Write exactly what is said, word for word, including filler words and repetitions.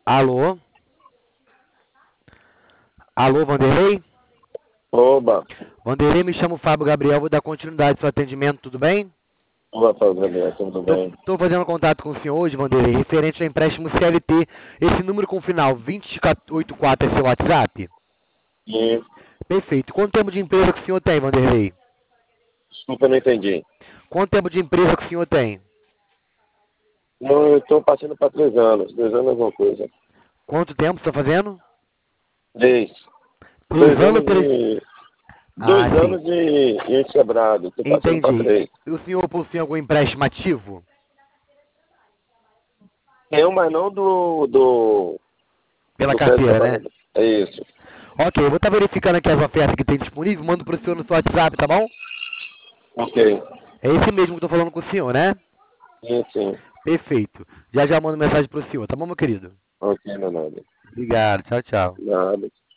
Alô? Alô, Vanderlei? Oba, Vanderlei, me chamo Fábio Gabriel, vou dar continuidade ao seu atendimento, tudo bem? boa tarde, Gabriel, tudo Tô, bem? tô fazendo contato com o senhor hoje, Vanderlei, referente ao empréstimo C L T. Esse número com final dois zero oito quatro é seu WhatsApp? E, Perfeito. Quanto tempo de empresa que o senhor tem, Vanderlei? desculpa, eu não entendi. Quanto tempo de empresa que o senhor tem? Não, eu estou passando para três anos, três anos é alguma coisa. Quanto tempo você está fazendo? Três. Três Dois anos, anos três... de. Ah, Dois sim. anos de índice quebrado, estou passando para Entendi. três. E o senhor possui algum empréstimo ativo? Eu, mas não do. do. Pela do crédito carteira, né? trabalhador. É isso. Ok, eu vou estar verificando aqui as ofertas que tem disponível, mando pro senhor no seu WhatsApp, tá bom? Ok. É esse mesmo que eu tô falando com o senhor, né? Sim, sim. Perfeito. Já já mando mensagem pro senhor, tá bom, meu querido? Ok, não é nada. Obrigado, tchau, tchau. Nada.